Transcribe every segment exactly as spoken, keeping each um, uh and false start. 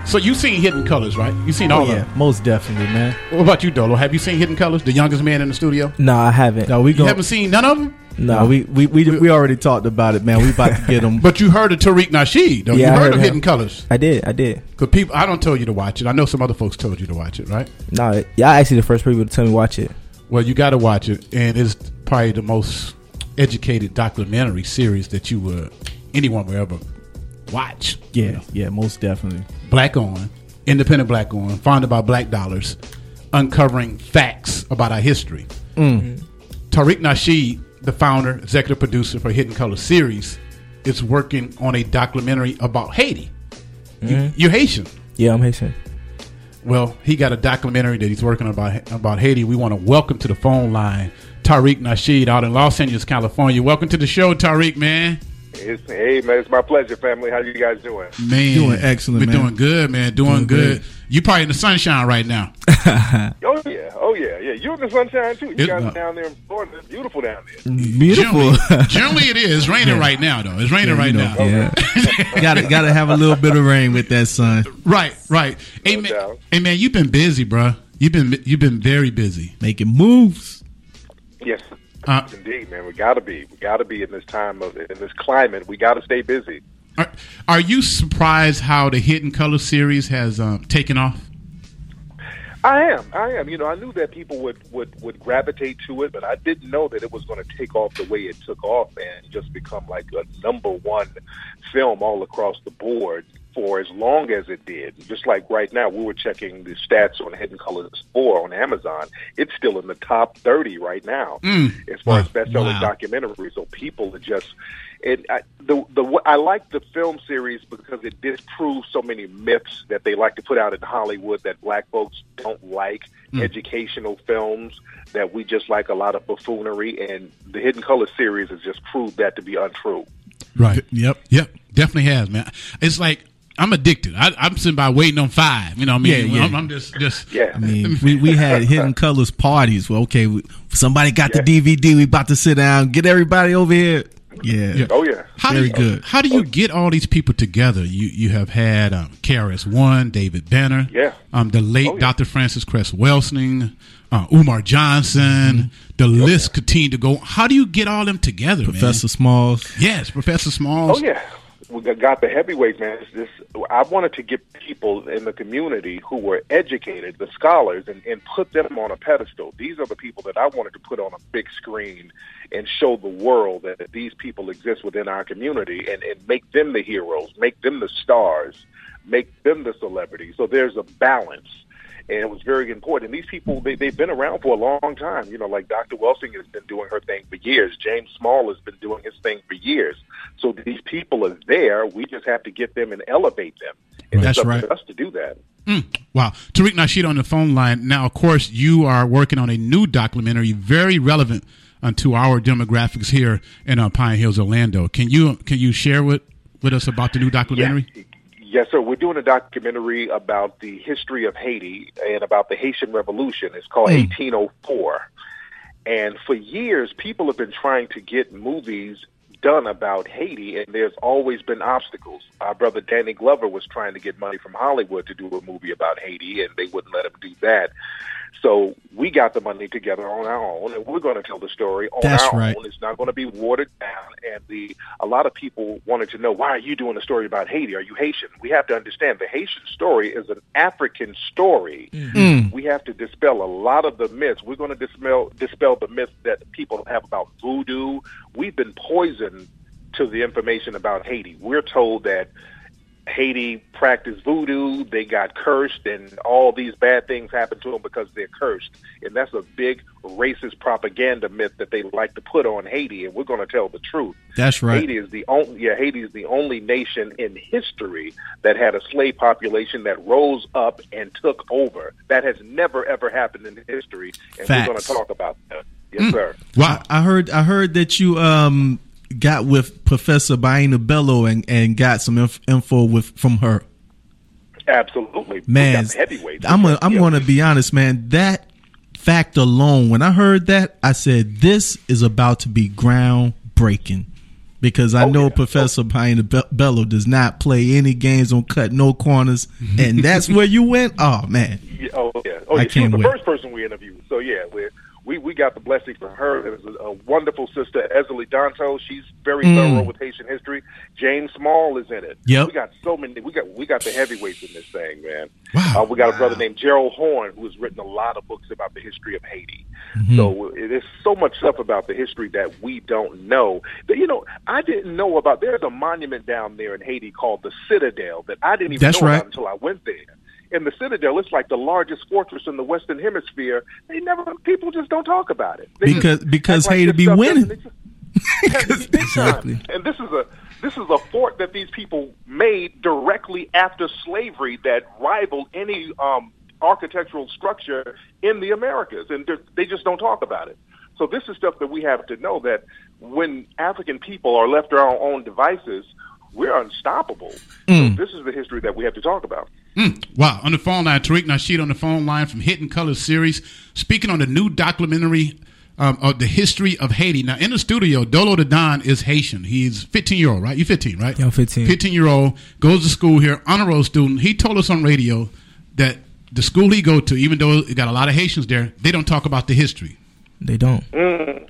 So you seen Hidden Colors, right? You seen Oh all yeah, of them. most definitely, man. What about you, Dolo? Have you seen Hidden Colors? The youngest man in the studio. No, I haven't. No, we You go. haven't seen none of them. No, we we we we already talked about it, man. We about to get them. But you heard of Tariq Nasheed, though. Yeah, you I heard, heard of him. Hidden Colors. I did. I did. Because people, I don't tell you to watch it. I know some other folks told you to watch it, right? No, y'all actually the first people to tell me to watch it. Well, you got to watch it, and it's probably the most educated documentary series that you would anyone will ever watch. Yeah, You know? yeah, most definitely. Black owned, independent black owned, founded by black dollars, uncovering facts about our history. Mm. Tariq Nasheed, the founder, executive producer for Hidden Colors series, is working on a documentary about Haiti. You, you're Haitian. Yeah, I'm Haitian. Well, he got a documentary that he's working about about Haiti. We want to welcome to the phone line Tariq Nasheed out in Los Angeles, California. Welcome to the show, Tariq, man. It's, hey, man, it's my pleasure, family. How you guys doing? Man, Doing excellent, We're man. doing good, man. Doing, Doing good. great. You probably in the sunshine right now. Oh, yeah. Oh, yeah. Yeah, you're in the sunshine, too. You It- guys uh, are down there in Florida. It's beautiful down there. Beautiful. Generally, generally it is. It's raining Yeah. right now, though. It's raining Yeah, right you know, now. Yeah, gotta gotta have a little bit of rain with that sun. Right, right. Hey, No man, doubt. hey, man, you've been busy, bro. You've been you've been very busy. Making moves. Yes, Uh, indeed, man. We got to be. We got to be in this time of in this climate. We got to stay busy. Are, are you surprised how the Hidden Colors series has um, taken off? I am. I am. You know, I knew that people would, would, would gravitate to it, but I didn't know that it was going to take off the way it took off and just become like a number one film all across the board for as long as it did. Just like right now, we were checking the stats on Hidden Colors four on Amazon. It's still in the top thirty right now Mm. as far Wow. as best-selling Wow. documentary. So people are just... It, I, the the I like the film series because it disproves so many myths that they like to put out in Hollywood that black folks don't like educational films, that we just like a lot of buffoonery, and the Hidden Colors series has just proved that to be untrue. Right. Yep. Yep. Definitely has, man. It's like I'm addicted. I, I'm sitting by waiting on five. You know what I mean? Yeah, yeah. I'm, I'm just just. Yeah. I mean, we, we had Hidden Colors parties. Well, okay, we, somebody got the Yeah. D V D. We about to sit down, get everybody over here. Yeah. Yeah. Oh yeah. How Very do you, good. How do you get all these people together? You you have had um, K R S One, David Banner, Yeah. um, the late Oh, yeah. Doctor Francis Cress Welsing, uh, Umar Johnson. Mm-hmm. The list continue to go. How do you get all them together, Professor man? Smalls. Yes, Professor Smalls. Oh yeah, we got- got the heavyweights, man. It's this, I wanted to get people in the community who were educated, the scholars, and, and put them on a pedestal. These are the people that I wanted to put on a big screen and show the world that these people exist within our community, and, and make them the heroes, make them the stars, make them the celebrities. So there's a balance. And it was very important. And these people, they, they've been around for a long time. You know, like Doctor Welsing has been doing her thing for years. James Small has been doing his thing for years. So these people are there. We just have to get them and elevate them. And That's it's up right. to us to do that. Mm, wow. Tariq Nasheed on the phone line. Now, of course, you are working on a new documentary, very relevant uh, to our demographics here in uh, Pine Hills, Orlando. Can you can you share with, with us about the new documentary? Yeah. Yes, sir. We're doing a documentary about the history of Haiti and about the Haitian Revolution. It's called Mm. eighteen oh four. And for years, people have been trying to get movies done about Haiti, and there's always been obstacles. Our brother Danny Glover was trying to get money from Hollywood to do a movie about Haiti, and they wouldn't let him do that. So we got the money together on our own, and we're going to tell the story on That's our right. own. It's not going to be watered down. And the a lot of people wanted to know, why are you doing a story about Haiti? Are you Haitian? We have to understand the Haitian story is an African story. Mm. We have to dispel a lot of the myths. We're going to dispel dispel the myths that people have about voodoo. We've been poisoned to the information about Haiti. We're told that Haiti practiced voodoo, they got cursed, and all these bad things happened to them because they're cursed. And that's a big racist propaganda myth that they like to put on Haiti, and we're going to tell the truth. That's right. Haiti is the only yeah, Haiti is the only nation in history that had a slave population that rose up and took over. That has never ever happened in history, and Facts. we're going to talk about that. Yes, sir. Wow. I heard I heard that you um got with Professor Baina Bello and, and got some inf- info with from her. Absolutely. Man, we got the heavyweights. I'm a, I'm Yeah. going to be honest, man. That fact alone, when I heard that, I said this is about to be groundbreaking. Because I Oh, know yeah. Professor Bello does not play any games, don't cut no corners, and that's where you went. Oh man, Yeah, oh yeah, oh I yeah. She was can't the wait. first person we interviewed. So yeah, we we we got the blessing from her. There's a, a wonderful sister, Esley Danto. She's very Mm. thorough with Haitian history. James Small is in it. Yep. We got so many. We got we got the heavyweights in this thing, man. Wow. Uh, we got a brother named Gerald Horn who has written a lot of books about the history of Haiti. Mm-hmm. So there's so much stuff about the history that we don't know. That, you know, I didn't know about. There's a monument down there in Haiti called the Citadel that I didn't even That's know right. about until I went there. In the Citadel, it's like the largest fortress in the Western Hemisphere. They never, people just don't talk about it. They because just because act like Haiti this be stuff winning. doesn't exist. Big time. Exactly. And this is a this is a fort that these people made directly after slavery that rivaled any um, architectural structure in the Americas, and they're- they just don't talk about it. So this is stuff that we have to know, that when African people are left to our own devices, we're unstoppable. Mm. So this is the history that we have to talk about. Mm, wow. On the phone line, Tariq Nasheed on the phone line from Hidden Colors series, speaking on the new documentary um, of the history of Haiti. Now, in the studio, Dolo the Don is Haitian. He's fifteen-year-old, right? You're fifteen, right? Yeah, I'm fifteen. fifteen-year-old, goes to school here, honor roll student. He told us on radio that the school he go to, even though it got a lot of Haitians there, they don't talk about the history. They don't. Mm.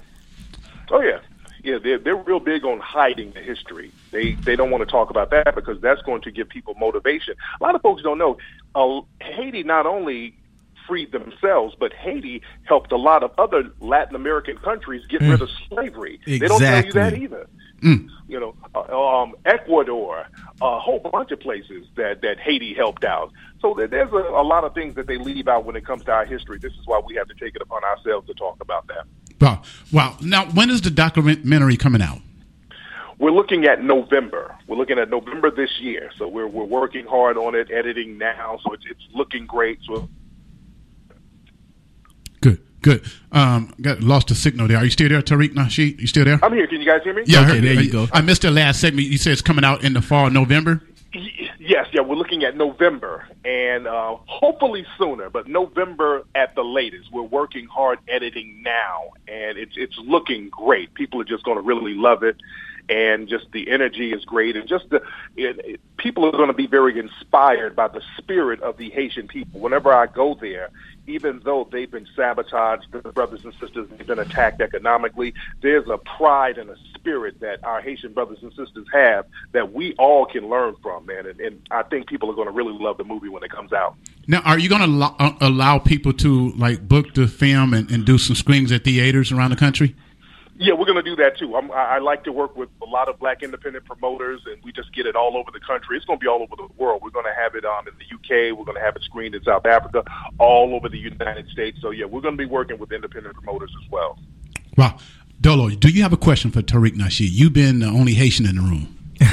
Oh yeah, yeah. They're they're real big on hiding the history. They they don't want to talk about that because that's going to give people motivation. A lot of folks don't know. Uh, Haiti not only freed themselves, but Haiti helped a lot of other Latin American countries get rid of slavery. They don't tell you that Exactly. either. Mm. You know, uh, um, Ecuador, a whole bunch of places that, that Haiti helped out. So there, there's a, a lot of things that they leave out when it comes to our history. This is why we have to take it upon ourselves to talk about that. Wow. Wow. Now, when is the documentary coming out? We're looking at November. We're looking at November this year. So we're we're working hard on it, editing now. So it's it's looking great. So Good, good. Um, got lost the signal there. Are you still there, Tariq Nasheed? You still there? I'm here. Can you guys hear me? Yeah, I Okay, heard- there you go. I missed the last segment. You said it's coming out in the fall, November. Y- Yes, yeah, we're looking at November and uh, hopefully sooner, but November at the latest. We're working hard editing now, and it's it's looking great. People are just going to really love it, and just the energy is great, and just the it, it, people are going to be very inspired by the spirit of the Haitian people. Whenever I go there, even though they've been sabotaged, the brothers and sisters have been attacked economically, there's a pride and a spirit that our Haitian brothers and sisters have that we all can learn from, man. And, and I think people are going to really love the movie when it comes out. Now, are you going to allow, uh, allow people to like book the film and, and do some screenings at theaters around the country? Yeah, we're going to do that too. I'm, I I like to work with a lot of black independent promoters, and we just get it all over the country. It's going to be all over the world. We're going to have it um, in the U K. We're going to have it screened in South Africa, all over the United States. So, yeah, we're going to be working with independent promoters as well. Wow. Dolo, do you have a question for Tariq Nasheed? You've been the only Haitian in the room.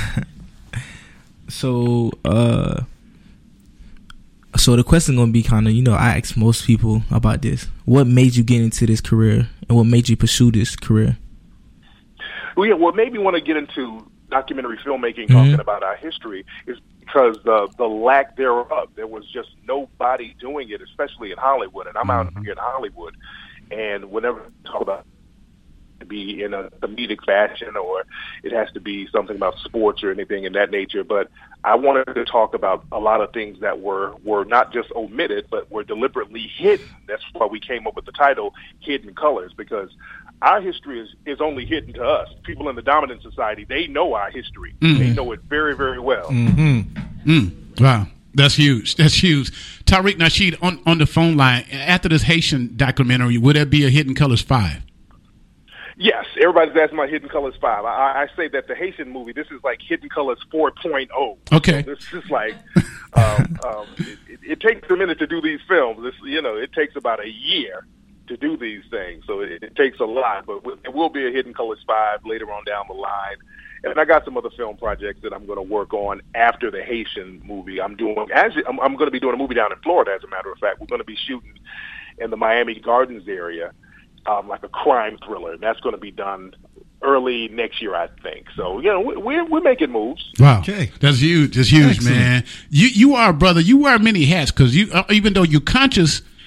So, uh, so the question gonna be kind of, you know, I ask most people about this. What made you get into this career, and what made you pursue this career? Well, yeah, what made me want to get into documentary filmmaking, Mhm. talking about our history, is because the the lack thereof. There was just nobody doing it, especially in Hollywood. And I'm out here in Hollywood, and whenever I talk about to be in a comedic fashion, or it has to be something about sports or anything in that nature. But I wanted to talk about a lot of things that were, were not just omitted, but were deliberately hidden. That's why we came up with the title Hidden Colors, because our history is, is only hidden to us. People in the dominant society, they know our history. Mhm. They know it very, very well. Mm-hmm. Mm. Wow. That's huge. That's huge. Tariq Nasheed on, on the phone line. After this Haitian documentary, would there be a Hidden Colors five? Yes, everybody's asking about Hidden Colors five. I, I say that the Haitian movie, this is like Hidden Colors four point oh. Okay. So this is like, um, um, it, it, it takes a minute to do these films. This, you know, it takes about a year to do these things, so it, it takes a lot. But it will be a Hidden Colors five later on down the line. And I got some other film projects that I'm going to work on after the Haitian movie. I'm doing, actually, I'm, I'm going to be doing a movie down in Florida, as a matter of fact. We're going to be shooting in the Miami Gardens area. Um, like a crime thriller, and that's going to be done early next year, I think. So, you know, we're we're making moves. Wow. Okay. That's huge. That's huge, Excellent. man. You you are, brother, you wear many hats because you, uh, even though you're conscious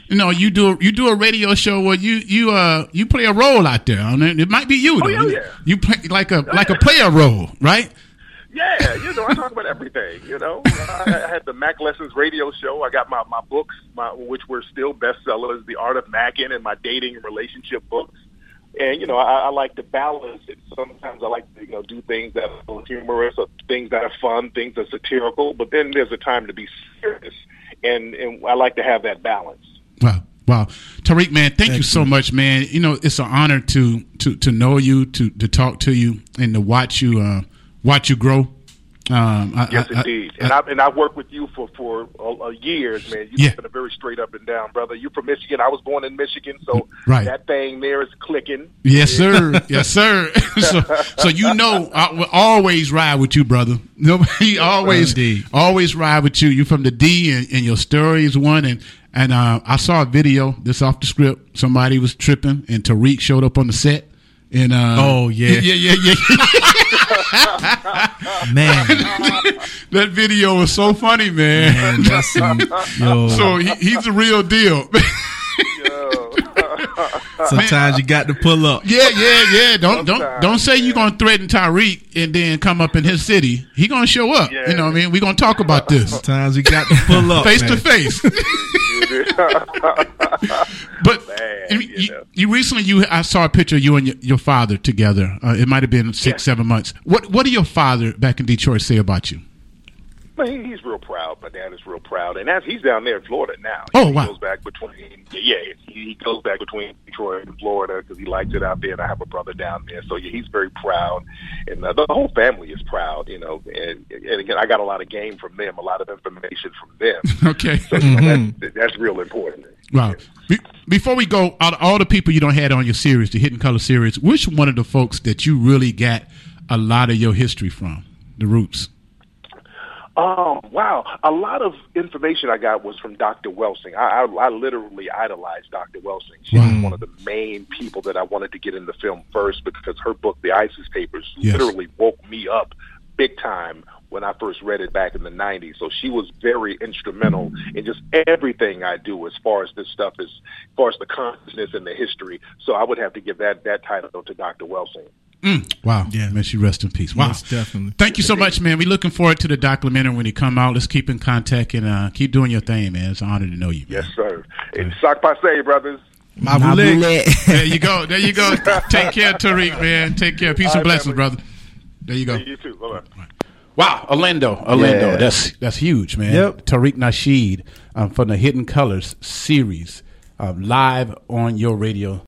you know, you do you do a radio show where you you uh you play a role out there. I mean, it might be you. Though. Oh, yeah, you, yeah. you play like a like a player role, right? Yeah, you know, I talk about everything. You know, I, I had the Mac Lessons radio show. I got my my books, my which were still bestsellers, The Art of Macking, and my dating and relationship books. And you know, I, I like to balance it. Sometimes I like to you know do things that are humorous, or things that are fun, things that are satirical. But then there's a time to be serious, and and I like to have that balance. Wow. Wow. Tariq, man, thank, thank you so you. much, man. You know, it's an honor to to to know you, to to talk to you, and to watch you uh, watch you grow. Um, I, yes, I, indeed. I, and I and I worked with you for for uh, years, man. You've yeah. been a very straight up and down brother. You're from Michigan. I was born in Michigan, so right. that thing there is clicking. Yes, sir. Yes, sir. so, so you know, I will always ride with you, brother. Nobody always Indeed. always ride with you. You're from the D, and, and your story is one. And and uh, I saw a video. This off the script. Somebody was tripping, and Tariq showed up on the set. And uh, oh yeah, yeah, yeah, yeah. Man, that video was so funny, man. man that's some, yo. So he, he's the real deal. Sometimes you got to pull up. Yeah, yeah, yeah. Don't don't don't say you're gonna threaten Tariq and then come up in his city. He gonna show up. Yeah. You know what I mean? We're gonna talk about this. Sometimes you got to pull up face man. to face. But Man, you, you you, know. you recently you I saw a picture of you and your, your father together. Uh, it might have been six, Yeah. seven months. What what did your father back in Detroit say about you? Well, he, he's real proud. My dad is real proud, and as he's down there in Florida now. Oh, he wow. goes back between yeah, he goes back between Detroit and Florida because he likes it out there, and I have a brother down there, so yeah, he's very proud, and uh, the whole family is proud, you know. And, and again, I got a lot of game from them, a lot of information from them. Okay. So you know, that's, that's real important. Wow. Be- before we go, out of all the people you don't had on your series, the Hidden Color series, which one of the folks that you really got a lot of your history from, the roots? Um, wow. A lot of information I got was from Doctor Welsing. I, I, I literally idolized Doctor Welsing. She Wow. was one of the main people that I wanted to get in the film first because her book, The ISIS Papers, Yes. literally woke me up big time when I first read it back in the nineties. So she was very instrumental in just everything I do as far as this stuff is, as far as the consciousness and the history. So I would have to give that, that title to Doctor Welsing. Mm, wow. Yeah. May she rest in peace. Wow. Most definitely. Thank you so much, man. We're looking forward to the documentary when it come out. Let's keep in contact and uh, keep doing your thing, man. It's an honor to know you. Man. Yes, sir. And Sac Passe, brothers. Mabule. There you go. There you go. Take care, Tariq, man. Take care. Peace All and right, blessings, family. brother. There you go. You too. Bye-bye. Wow, Orlando, Orlando, Yeah. that's that's huge, man. Yep. Tariq Nasheed um, from the Hidden Colors series, uh, live on your radio